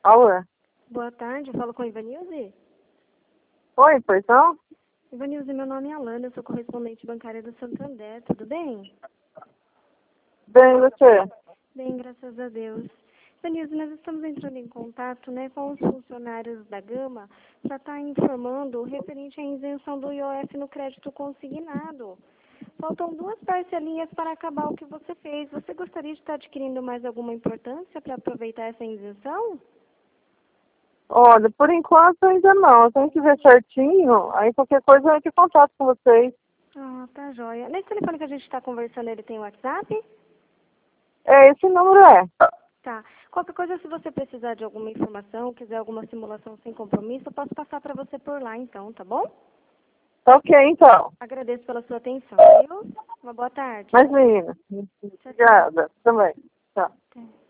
Alô? Boa tarde, eu falo com a Ivanilze. Oi, pois não? Ivanilze, meu nome é Alana, eu sou correspondente bancária do Santander, tudo bem? Bem, você? Bem, graças a Deus. Ivanilze, nós estamos entrando em contato, com os funcionários da Gama para estar informando referente à isenção do IOF no crédito consignado. Faltam 2 parcelinhas para acabar o que você fez. Você gostaria de estar adquirindo mais alguma importância para aproveitar essa isenção? Olha, por enquanto ainda não. Eu tenho que ver certinho. Aí qualquer coisa eu entro em contato com vocês. Ah, tá joia. Nesse telefone que a gente está conversando, ele tem WhatsApp? Esse número é. Tá. Qualquer coisa, se você precisar de alguma informação, quiser alguma simulação sem compromisso, eu posso passar para você por lá, então, tá bom? Tá ok, então. Agradeço pela sua atenção, viu? Uma boa tarde. Mas, menina, Tchau, tchau. obrigada. Também. Tchau. Até.